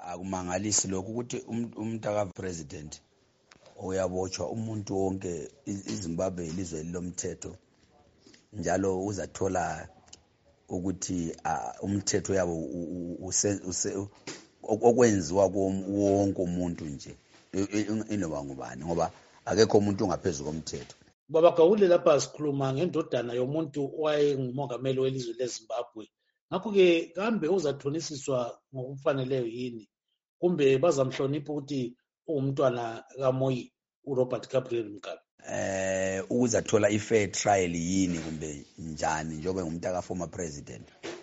akumangalisi lokhu ukuthi umntaka president uyabotshwa umuntu wonke. iZimbabwe ilizwe lomthetho njalo uzathola ukuthi umthetho yabo okwenziwa wonke umuntu nje inoba ngubani, ngoba akekho umuntu ongaphezulu komthetho. Baba Gawule, lapha sikhuluma ngendodana yomuntu owayengumongameli welizwe leZimbabwe. Ngakho-ke kambe uzathonisiswa ngokufaneleyo yini, kumbe bazamhlonipha ukuthi ungumntwana kaMoyi uRobert Gabriel Mugabe? Ukuzathola i-fair trial yini kumbe njani njengoba ngumntaka former president?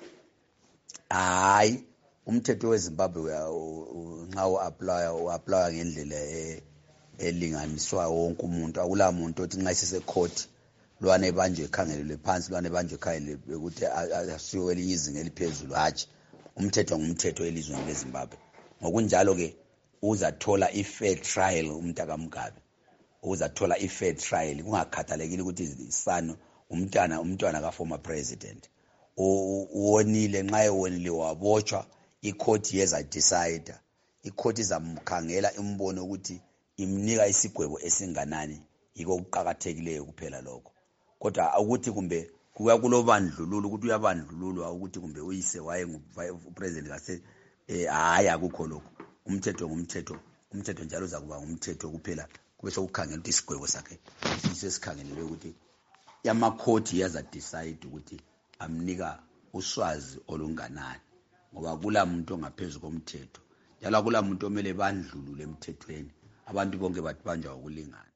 Hayi, umthetho weZimbabwe nxa u-applya ngendlela elinganiswa wonke umuntu. Akula muntu othi nxa sisecourt lwana ebanjwe ekhangelelwe phansi, lwana ebanjwe ekhangelelwe ukuthi asiwe elinye izinga eliphezulu. Hatshi, umthetho ngumthetho elizweni leZimbabwe. Ngokunjalo-ke uzathola i-fair trial umntaka Mugabe, uzathola i-fair trial kungakhathalekile ukuthi isano umntwana ka-former president. Uwonile, nxa ewonile wabotshwa, i-court yeza decide, i-court izamkhangela imbone ukuthi imnika isigwebo esinganani. Yiko okuqakathekileyo kuphela lokho. Kodwa ukuthi kumbe kuyakulobandlululo ukuthi uyabandlululwa ukuthi kumbe uyise wayengupresident kase hayi, akukho lokho. Umthetho ngumthetho, umthetho njalo uzakuba ngumthetho kuphela. Kube sokukhangela ukuthi isigwebo sakhe sisesikhangelelwe ukuthi yama-court yaza decide ukuthi amnika uswazi olunganani, ngoba akula muntu ongaphezu komthetho njalo akula muntu omele bandlulule emthethweni. Abantu bonke babanjwa ukulingana.